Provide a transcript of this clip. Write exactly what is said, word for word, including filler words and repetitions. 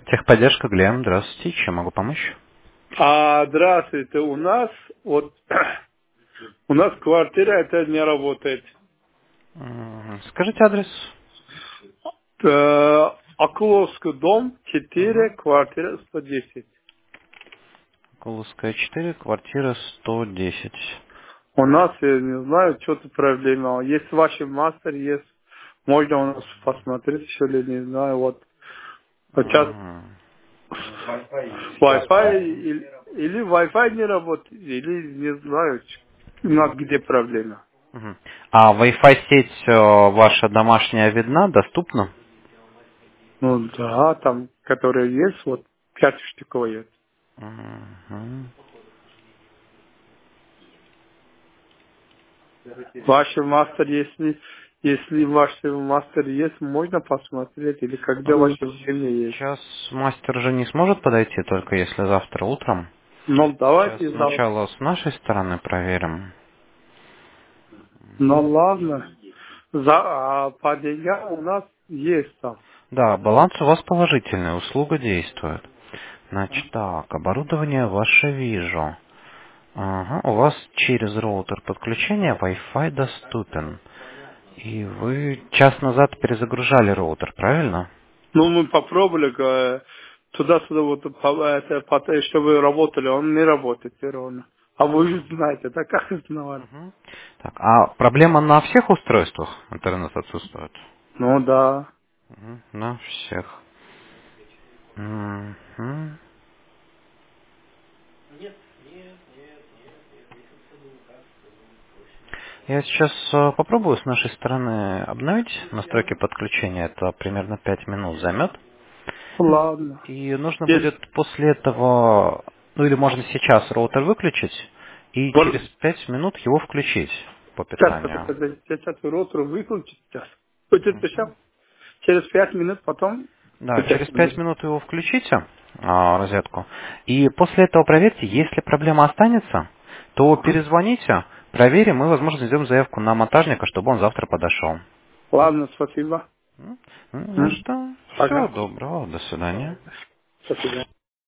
Техподдержка, Глеб, здравствуйте, чем могу помочь? А, здравствуйте, у нас вот у нас квартира это не работает. М, Скажите адрес. Э, Окуловский дом четыре, Угу. квартира сто десять. Кулуская четыре, квартира сто десять. У нас, я не знаю, что-то проблема. Есть ваш мастер, есть. Можно у нас посмотреть, что ли, не знаю, вот. Сейчас Мгм. Wi-Fi или, или Wi-Fi не работает, или не знаю, у нас где проблема. Мгм. А Wi-Fi сеть э, ваша домашняя видна, доступна? Ну да, там, которые есть, вот пять штук есть. Мгм. Ваш мастер, если, если ваш мастер есть, можно посмотреть, или когда Ну, ваше время есть. сейчас мастер же не сможет подойти, только если завтра утром. Ну, Сейчас давайте завтра. сначала с нашей стороны проверим. Ну, ладно. За, а по деньгам у нас есть там. Да, баланс у вас положительный, услуга действует. Значит так, оборудование ваше вижу. Ага, у вас через роутер подключения Wi-Fi доступен. И вы час назад перезагружали роутер, правильно? Ну, мы попробовали, э, туда-сюда, вот, по- это, по- чтобы работали, он не работает все равно. А вы же знаете, да как узнавали? Мгм. Так, а проблема на всех устройствах интернет отсутствует? Ну, да. Мгм, на всех. Мгм. Я сейчас э, попробую с нашей стороны обновить настройки подключения. Это примерно пять минут займет. Ладно. И нужно Если, будет после этого, ну или можно сейчас роутер выключить и через вот, пять минут его включить по сейчас, питанию. подожди, сейчас ротор выключить сейчас. Будет сейчас. Мгм. Через пять минут потом Да, через включать пять будет. минут его включите, а, розетку. И после этого проверьте, если проблема останется, то Ага. перезвоните, проверим и, возможно, сделаем заявку на монтажника, чтобы он завтра подошел. Ладно, спасибо. М? Ну М? что, всего Пока. доброго, до свидания. Спасибо.